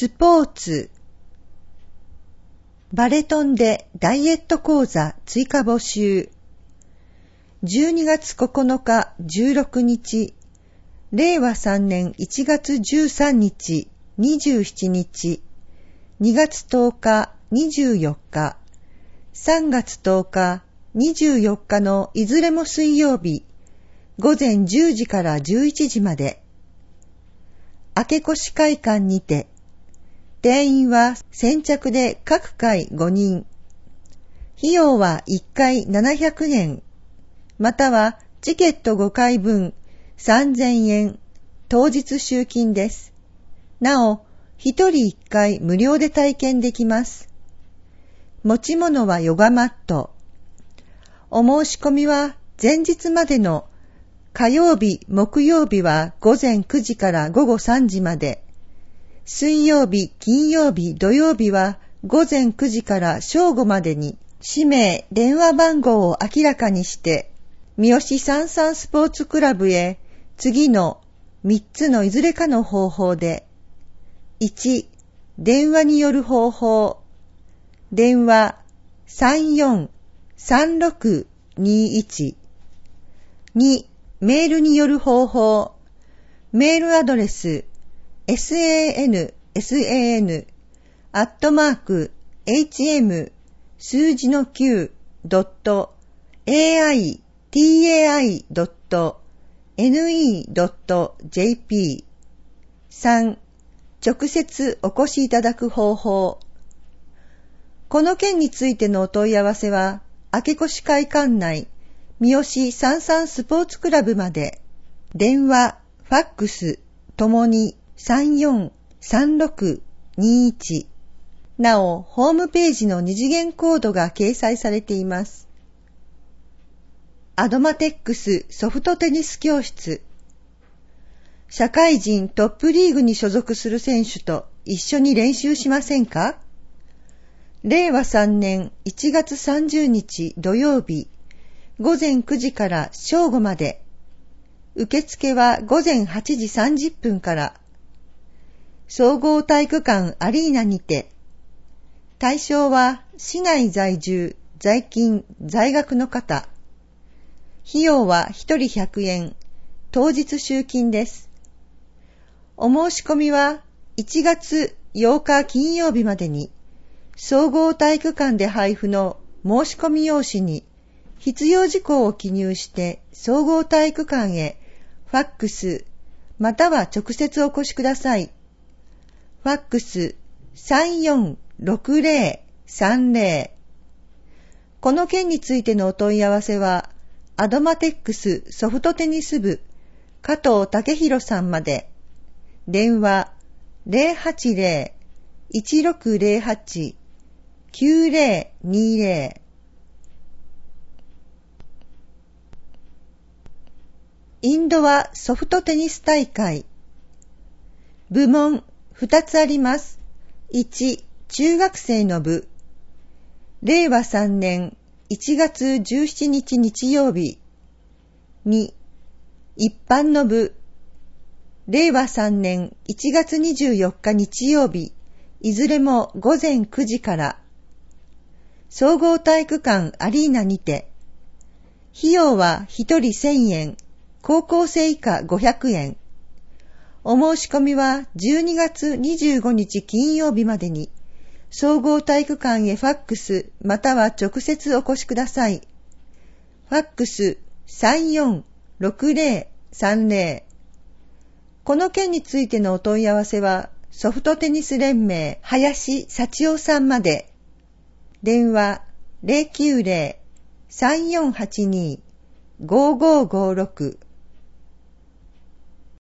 スポーツ。バレトンでダイエット講座追加募集。12月9日16日、令和3年1月13日27日、2月10日24日、3月10日24日のいずれも水曜日、午前10時から11時まで、明越会館にて、定員は先着で各回5人。費用は1回700円。またはチケット5回分3000円。当日集金です。なお、1人1回無料で体験できます。持ち物はヨガマット。お申し込みは前日までの火曜日、木曜日は午前9時から午後3時まで。水曜日、金曜日、土曜日は午前9時から正午までに、氏名、電話番号を明らかにして、三好三三スポーツクラブへ次の3つのいずれかの方法で、1、電話による方法。電話 34-3621。2、メールによる方法。メールアドレスsan@hm-9.aitai.ne.jp。 3、直接お越しいただく方法。この件についてのお問い合わせは、明越会館内、三好三三スポーツクラブまで。電話、ファックスともに34-3621。なお、ホームページの二次元コードが掲載されています。アドマテックスソフトテニス教室。社会人トップリーグに所属する選手と一緒に練習しませんか？令和3年1月30日土曜日、午前9時から正午まで。受付は午前8時30分から。総合体育館アリーナにて。対象は市内在住、在勤、在学の方。費用は1人100円。当日集金です。お申し込みは1月8日金曜日までに、総合体育館で配布の申し込み用紙に必要事項を記入して総合体育館へファックスまたは直接お越しください。ファックス346030。この件についてのお問い合わせはアドマテックスソフトテニス部加藤武弘さんまで。電話 080-1608-9020。インドアソフトテニス大会。部門2つあります。1、中学生の部。令和3年1月17日日曜日。2、一般の部。令和3年1月24日日曜日。いずれも午前9時から。総合体育館アリーナにて。費用は1人1000円。高校生以下500円。お申し込みは12月25日金曜日までに、総合体育館へファックスまたは直接お越しください。ファックス346030。この件についてのお問い合わせは、ソフトテニス連盟林幸男さんまで。電話090-3482-5556。